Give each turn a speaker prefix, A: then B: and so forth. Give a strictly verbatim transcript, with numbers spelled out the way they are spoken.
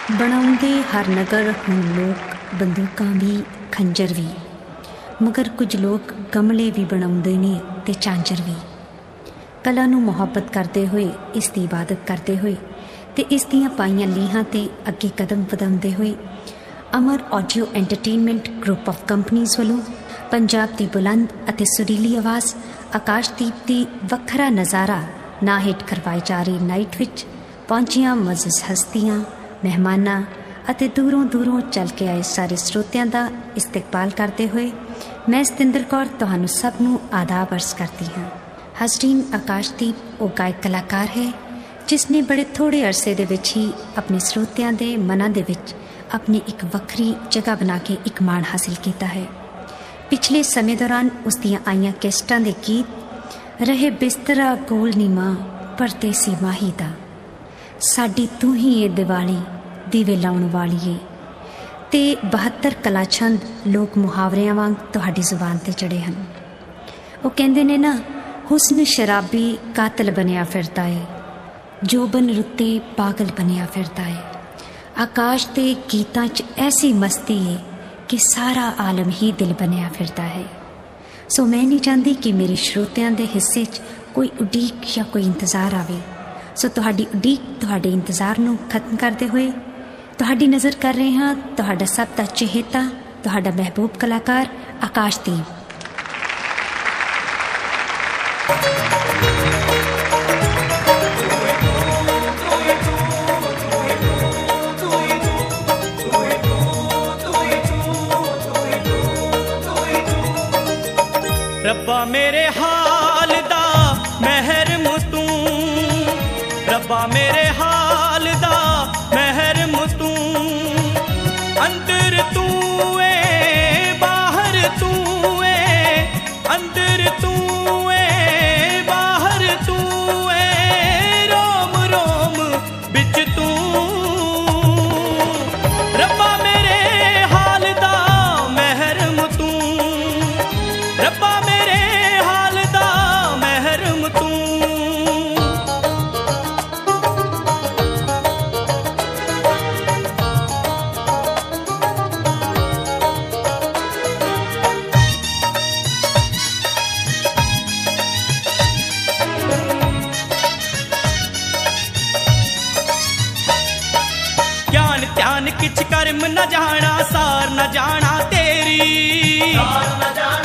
A: ਬਣਾਉਂਦੇ ਹਰ ਨਗਰ ਹੁਣ ਲੋਕ ਬੰਦੂਕਾਂ ਵੀ ਖੰਜਰ ਵੀ, ਮਗਰ ਕੁਝ ਲੋਕ ਗਮਲੇ ਵੀ ਬਣਾਉਂਦੇ ਨੇ ਤੇ ਝਾਂਜਰ ਵੀ। ਕਲਾ ਨੂੰ ਮੁਹੱਬਤ ਕਰਦੇ ਹੋਏ, ਇਸ ਦੀ ਇਬਾਦਤ ਕਰਦੇ ਹੋਏ ਤੇ ਇਸ ਦੀਆਂ ਪਾਈਆਂ ਲੀਹਾਂ ਤੇ ਅੱਗੇ ਕਦਮ ਵਧਾਉਂਦੇ ਹੋਏ Amar audio entertainment group of companies ਵੱਲੋਂ ਪੰਜਾਬ ਦੀ ਬੁਲੰਦ ਅਤੇ ਸੁਰੀਲੀ ਆਵਾਜ਼ ਆਕਾਸ਼ਦੀਪ ਦੀ ਵੱਖਰਾ ਨਜ਼ਾਰਾ ਨਾ ਹਿੱਟ ਕਰਵਾਏ ਜਾ ਰਹੀ ਨਾਈਟ ਵਿੱਚ ਪਹੁੰਚੀਆਂ ਮੁਅੱਜ਼ਜ਼ ਹਸਤੀਆਂ, ਮਹਿਮਾਨਾਂ ਅਤੇ ਦੂਰੋਂ ਦੂਰੋਂ ਚੱਲ ਕੇ ਆਏ ਸਾਰੇ ਸਰੋਤਿਆਂ ਦਾ ਇਸਤਕਬਾਲ ਕਰਦੇ ਹੋਏ ਮੈਂ ਸਤਿੰਦਰ ਕੌਰ ਤੁਹਾਨੂੰ ਸਭ ਨੂੰ ਆਦਾਬ ਅਰਜ਼ ਕਰਦੀ ਹਾਂ। ਹਸਰੀਨ ਆਕਾਸ਼ਦੀਪ ਉਹ ਗਾਇਕ ਕਲਾਕਾਰ ਹੈ ਜਿਸ ਨੇ ਬੜੇ ਥੋੜ੍ਹੇ ਅਰਸੇ ਦੇ ਵਿੱਚ ਹੀ ਆਪਣੇ ਸਰੋਤਿਆਂ ਦੇ ਮਨਾਂ ਦੇ ਵਿੱਚ ਆਪਣੀ ਇੱਕ ਵੱਖਰੀ ਜਗ੍ਹਾ ਬਣਾ ਕੇ ਇੱਕ ਮਾਣ ਹਾਸਿਲ ਕੀਤਾ ਹੈ। ਪਿਛਲੇ ਸਮੇਂ ਦੌਰਾਨ ਉਸ ਦੀਆਂ ਆਈਆਂ ਕੈਸਟਾਂ ਦੇ ਗੀਤ ਰਹੇ ਬਿਸਤਰਾ ਗੋਲ ਨੀ ਮਾਂ ਪਰਦੇਸੀ ਮਾਹੀ ਦਾ, ਸਾਡੀ ਤੂੰ ਹੀ ਏ ਦੀਵਾਲੀ ਦੀਵੇ ਲਾਉਣ ਵਾਲੀਏ ਤੇ ਬਹੱਤਰ ਕਲਾਛੰਦ ਲੋਕ ਮੁਹਾਵਰਿਆਂ ਵਾਂਗ ਤੁਹਾਡੀ ਜ਼ੁਬਾਨ 'ਤੇ ਚੜ੍ਹੇ ਹਨ। ਉਹ ਕਹਿੰਦੇ ਨੇ ਨਾ, ਹੁਸਨ ਸ਼ਰਾਬੀ ਕਾਤਲ ਬਣਿਆ ਫਿਰਦਾ ਏ, ਜੋਬਨ ਰੁੱਤੇ ਪਾਗਲ ਬਣਿਆ ਫਿਰਦਾ ਏ, ਆਕਾਸ਼ ਦੇ ਗੀਤਾਂ 'ਚ ਐਸੀ ਮਸਤੀ ਏ ਕਿ ਸਾਰਾ ਆਲਮ ਹੀ ਦਿਲ ਬਣਿਆ ਫਿਰਦਾ ਹੈ। ਸੋ ਮੈਂ ਨਹੀਂ ਚਾਹੁੰਦੀ ਕਿ ਮੇਰੇ ਸਰੋਤਿਆਂ ਦੇ ਹਿੱਸੇ 'ਚ ਕੋਈ ਉਡੀਕ ਜਾਂ ਕੋਈ ਇੰਤਜ਼ਾਰ ਆਵੇ। ਸੋ ਤੁਹਾਡੀ ਉਡੀਕ, ਤੁਹਾਡੇ ਇੰਤਜ਼ਾਰ ਨੂੰ ਖਤਮ ਕਰਦੇ ਹੋਏ ਤੁਹਾਡੀ ਨਜ਼ਰ ਕਰ ਰਹੇ ਹਾਂ ਤੁਹਾਡਾ ਸਭ ਦਾ ਚਹੇਤਾ, ਤੁਹਾਡਾ ਮਹਿਬੂਬ ਕਲਾਕਾਰ ਆਕਾਸ਼ਦੀਪ।
B: ਰੱਬਾ ਮੇਰੇ ਹਾਲ ਦਾ ਮਹਿਰਮ ਤੂੰ, ਰੱਬਾ ਮੇਰੇ ਹਾਲ ਦਾ ਮਹਿਰਮ ਤੂੰ, ਅੰਦਰ ਤੂੰ ਏ ਬਾਹਰ ਤੂੰ ਏ, ਅੰਦਰ ਤੂੰ ਏ ਬਾਹਰ ਤੂੰ ਏ, ਰੋਮ ਰੋਮ ਵਿੱਚ ਤੂੰ। ਰੱਬਾ ਮੇਰੇ ਹਾਲ ਦਾ ਮਹਿਰਮ ਤੂੰ, ਰੱਬਾ किच कर्म न जाना, सार न जाना तेरी, सार न जाना